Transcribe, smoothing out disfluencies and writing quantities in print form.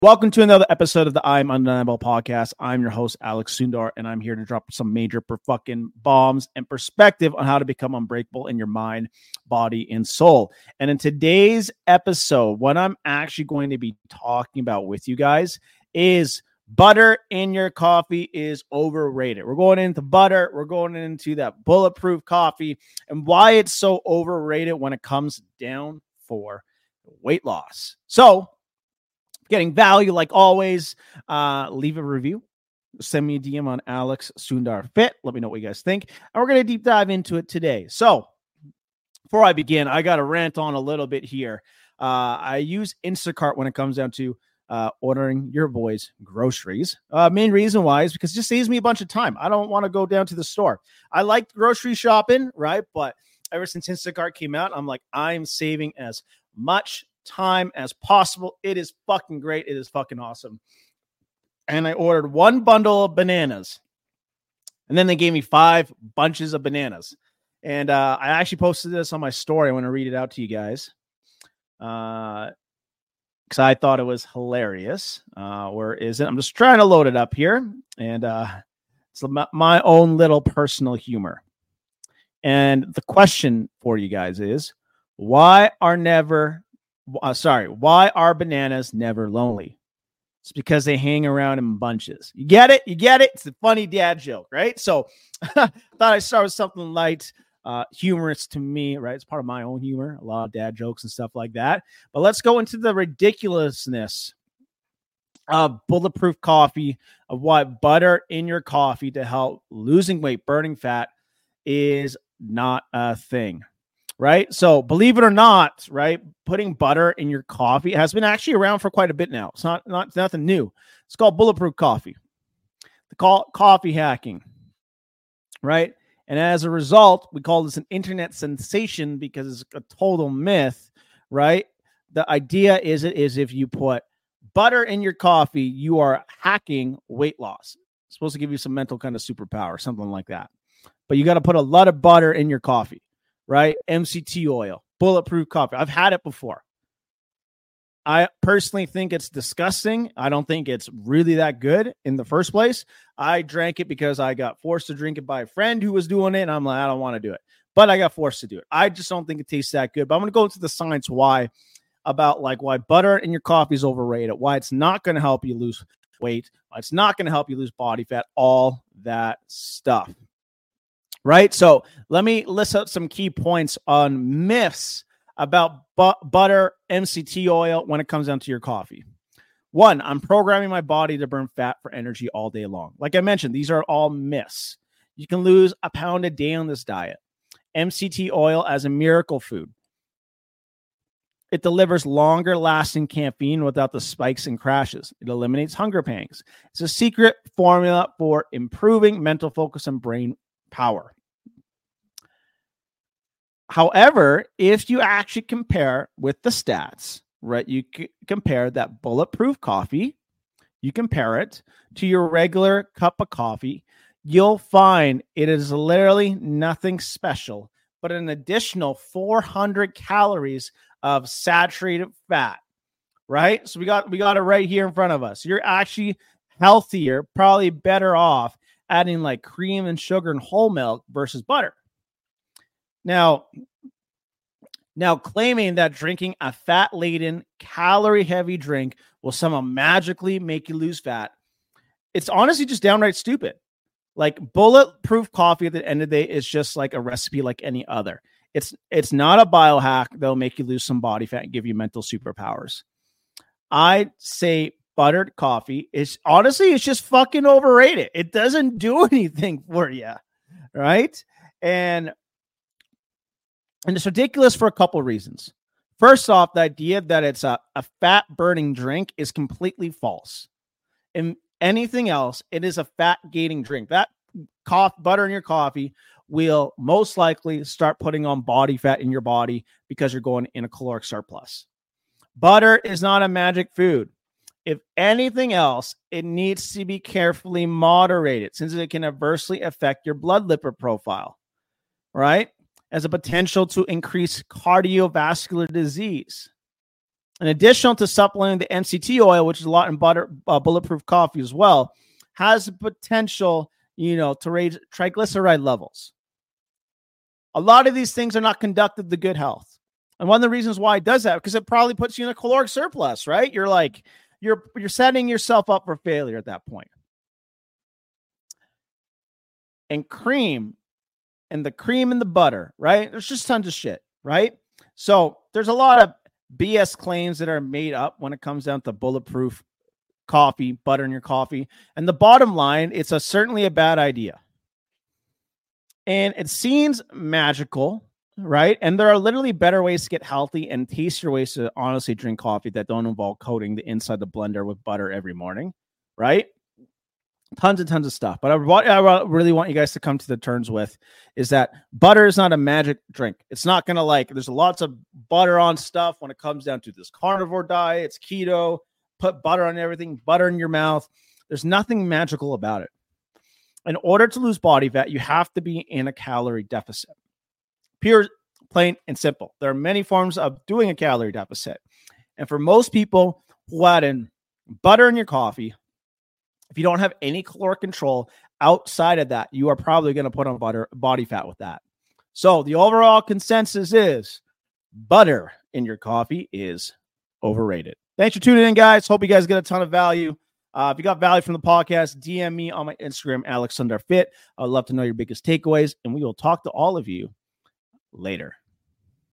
Welcome to another episode of the I'm Undeniable podcast. I'm your host, Alex Sundar, and I'm here to drop some major fucking bombs and perspective on how to become unbreakable in your mind, body, and soul. And in today's episode, what I'm actually going to be talking about with you guys is butter in your coffee is overrated. We're going into butter. We're going into that bulletproof coffee and why it's so overrated when it comes down for weight loss. So, getting value like always, leave a review, send me a DM on Alex Sundar Fit. Let me know what you guys think. And we're going to deep dive into it today. So before I begin, I got to rant on a little bit here. I use Instacart when it comes down to ordering your boys groceries. Main reason why is because it just saves me a bunch of time. I don't want to go down to the store. I like grocery shopping, right? But ever since Instacart came out, I'm like, I'm saving as much time as possible. It is fucking great. It is fucking awesome. And I ordered one bundle of bananas, and then they gave me 5 bunches of bananas. And I actually posted this on my story. I want to read it out to you guys because I thought it was hilarious. Where is it? I'm just trying to load it up here, and it's my own little personal humor. And the question for you guys is, why are bananas never lonely? It's because they hang around in bunches. You get it? It's a funny dad joke, right? So thought I'd start with something light, humorous to me, right? It's part of my own humor, a lot of dad jokes and stuff like that. But let's go into the ridiculousness of bulletproof coffee, of why butter in your coffee to help losing weight, burning fat is not a thing. Right. So believe it or not, right, putting butter in your coffee has been actually around for quite a bit now. It's not nothing new. It's called bulletproof coffee. They call it coffee hacking. Right. And as a result, we call this an internet sensation because it's a total myth. Right. The idea is if you put butter in your coffee, you are hacking weight loss. It's supposed to give you some mental kind of superpower, something like that. But you got to put a lot of butter in your coffee. Right? MCT oil, bulletproof coffee. I've had it before. I personally think it's disgusting. I don't think it's really that good in the first place. I drank it because I got forced to drink it by a friend who was doing it. And I'm like, I don't want to do it. But I got forced to do it. I just don't think it tastes that good. But I'm going to go into the science why butter in your coffee is overrated, why it's not going to help you lose weight, why it's not going to help you lose body fat, all that stuff. Right. So let me list out some key points on myths about butter, MCT oil when it comes down to your coffee. 1, I'm programming my body to burn fat for energy all day long. Like I mentioned, these are all myths. You can lose a pound a day on this diet. MCT oil as a miracle food. It delivers longer lasting caffeine without the spikes and crashes. It eliminates hunger pangs. It's a secret formula for improving mental focus and brain power. However, if you actually compare with the stats, right, you compare that bulletproof coffee, you compare it to your regular cup of coffee, you'll find it is literally nothing special, but an additional 400 calories of saturated fat, right? So we got it right here in front of us. You're actually healthier, probably better off adding like cream and sugar and whole milk versus butter. Now claiming that drinking a fat-laden, calorie-heavy drink will somehow magically make you lose fat, it's honestly just downright stupid. Like bulletproof coffee at the end of the day is just like a recipe like any other. It's not a biohack that'll make you lose some body fat and give you mental superpowers. I say buttered coffee is honestly, it's just fucking overrated. It doesn't do anything for you, right? And it's ridiculous for a couple of reasons. First off, the idea that it's a fat burning drink is completely false. And anything else, it is a fat gaining drink. That butter in your coffee will most likely start putting on body fat in your body because you're going in a caloric surplus. Butter is not a magic food. If anything else, it needs to be carefully moderated since it can adversely affect your blood lipid profile, right? As a potential to increase cardiovascular disease. in addition to supplementing the MCT oil, which is a lot in bulletproof coffee as well, has the potential, to raise triglyceride levels. A lot of these things are not conducted to good health. And one of the reasons why it does that, because it probably puts you in a caloric surplus, right? You're setting yourself up for failure at that point. And cream and the butter, right? There's just tons of shit, right? So there's a lot of BS claims that are made up when it comes down to bulletproof coffee, butter in your coffee. And the bottom line, it's certainly a bad idea. And it seems magical, right? And there are literally better ways to get healthy and tastier ways to honestly drink coffee that don't involve coating the inside of the blender with butter every morning, right? Tons and tons of stuff. But what I really want you guys to come to the terms with is that butter is not a magic drink. It's not going to there's lots of butter on stuff when it comes down to this carnivore diet. It's keto, put butter on everything, butter in your mouth. There's nothing magical about it. In order to lose body fat, you have to be in a calorie deficit. Pure, plain, and simple. There are many forms of doing a calorie deficit. And for most people who add in butter in your coffee, if you don't have any caloric control outside of that, you are probably going to put on body fat with that. So the overall consensus is butter in your coffee is overrated. Thanks for tuning in, guys. Hope you guys get a ton of value. If you got value from the podcast, DM me on my Instagram, AlexSundarFit. I would love to know your biggest takeaways, and we will talk to all of you later.